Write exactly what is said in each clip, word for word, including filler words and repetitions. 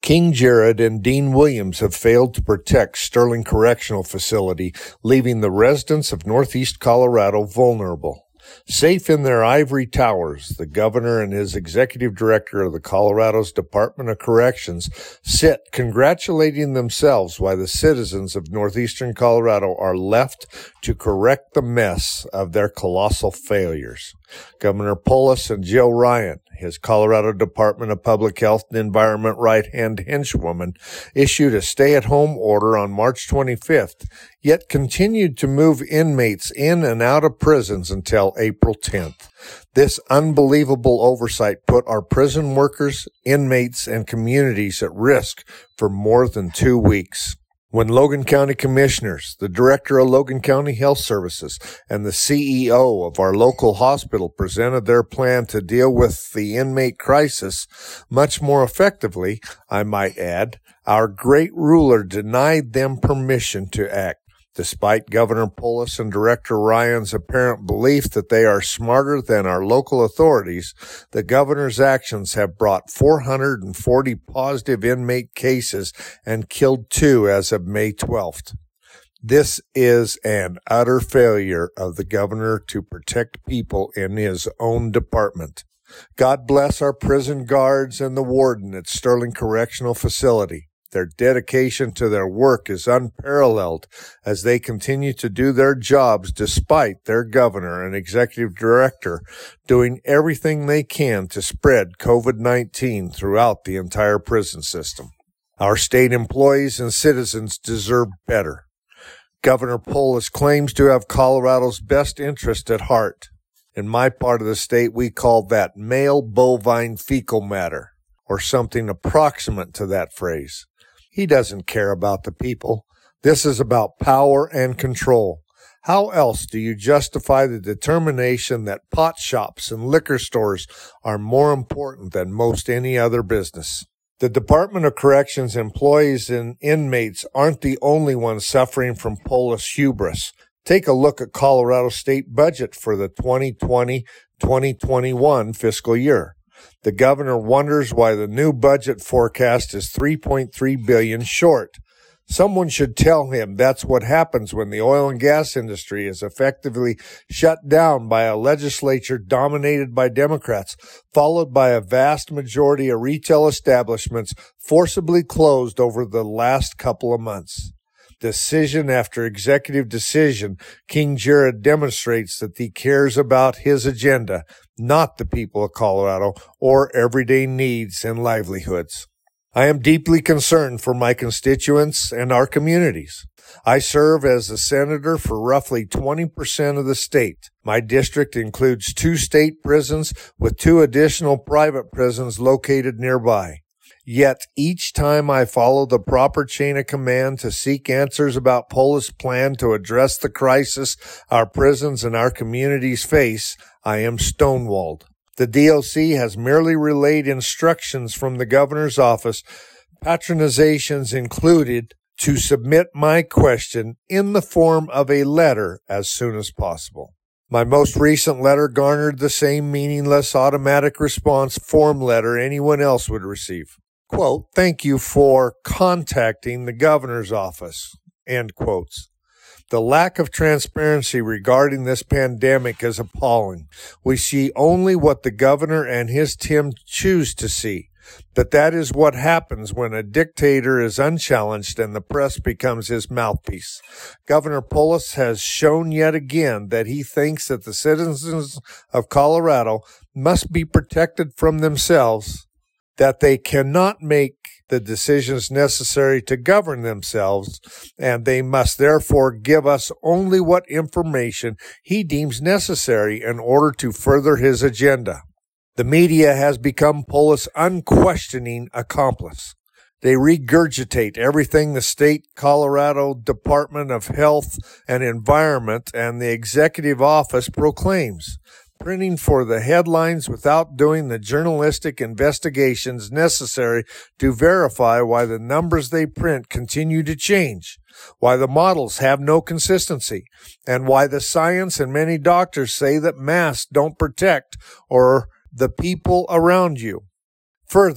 King Jared and Dean Williams have failed to protect Sterling Correctional Facility, leaving the residents of Northeast Colorado vulnerable. Safe in their ivory towers, the governor and his executive director of the Colorado's Department of Corrections sit congratulating themselves while the citizens of northeastern Colorado are left to correct the mess of their colossal failures. Governor Polis and Jill Ryan, his Colorado Department of Public Health and Environment right-hand henchwoman, issued a stay-at-home order on March twenty-fifth, yet continued to move inmates in and out of prisons until April tenth. This unbelievable oversight put our prison workers, inmates, and communities at risk for more than two weeks. When Logan County Commissioners, the Director of Logan County Health Services, and the C E O of our local hospital presented their plan to deal with the inmate crisis much more effectively, I might add, our great ruler denied them permission to act. Despite Governor Polis and Director Ryan's apparent belief that they are smarter than our local authorities, the governor's actions have brought four hundred forty positive inmate cases and killed two as of May twelfth. This is an utter failure of the governor to protect people in his own department. God bless our prison guards and the warden at Sterling Correctional Facility. Their dedication to their work is unparalleled as they continue to do their jobs despite their governor and executive director doing everything they can to spread COVID nineteen throughout the entire prison system. Our state employees and citizens deserve better. Governor Polis claims to have Colorado's best interest at heart. In my part of the state, we call that male bovine fecal matter, or something approximate to that phrase. He doesn't care about the people. This is about power and control. How else do you justify the determination that pot shops and liquor stores are more important than most any other business? The Department of Corrections employees and inmates aren't the only ones suffering from Polis hubris. Take a look at Colorado state budget for the twenty twenty to twenty twenty-one fiscal year. The governor wonders why the new budget forecast is three point three billion dollars short. Someone should tell him that's what happens when the oil and gas industry is effectively shut down by a legislature dominated by Democrats, followed by a vast majority of retail establishments forcibly closed over the last couple of months. Decision after executive decision, King Jared demonstrates that he cares about his agenda, not the people of Colorado or everyday needs and livelihoods. I am deeply concerned for my constituents and our communities. I serve as a senator for roughly twenty percent of the state. My district includes two state prisons with two additional private prisons located nearby. Yet each time I follow the proper chain of command to seek answers about Polis' plan to address the crisis our prisons and our communities face, I am stonewalled. The D O C has merely relayed instructions from the governor's office, patronizations included, to submit my question in the form of a letter as soon as possible. My most recent letter garnered the same meaningless automatic response form letter anyone else would receive. Quote, thank you for contacting the governor's office, end quotes. The lack of transparency regarding this pandemic is appalling. We see only what the governor and his team choose to see. But that is what happens when a dictator is unchallenged and the press becomes his mouthpiece. Governor Polis has shown yet again that he thinks that the citizens of Colorado must be protected from themselves, that they cannot make the decisions necessary to govern themselves, and they must therefore give us only what information he deems necessary in order to further his agenda. The media has become Polis' unquestioning accomplice. They regurgitate everything the state Colorado Department of Health and Environment and the executive office proclaims, printing for the headlines without doing the journalistic investigations necessary to verify why the numbers they print continue to change, why the models have no consistency, and why the science and many doctors say that masks don't protect or the people around you. Further,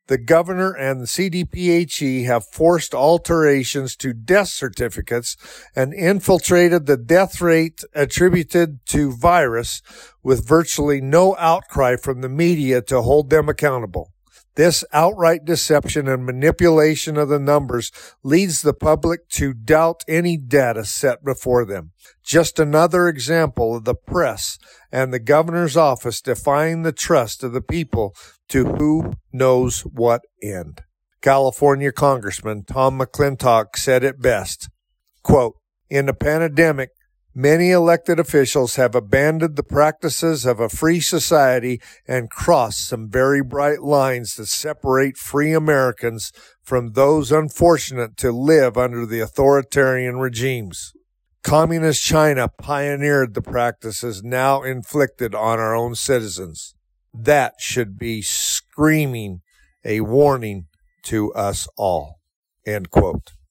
The governor and the C D P H E have forced alterations to death certificates and infiltrated the death rate attributed to virus with virtually no outcry from the media to hold them accountable. This outright deception and manipulation of the numbers leads the public to doubt any data set before them. Just another example of the press and the governor's office defying the trust of the people to who knows what end. California Congressman Tom McClintock said it best, quote, "In the pandemic, many elected officials have abandoned the practices of a free society and crossed some very bright lines that separate free Americans from those unfortunate to live under the authoritarian regimes. Communist China pioneered the practices now inflicted on our own citizens. That should be screaming a warning to us all." End quote.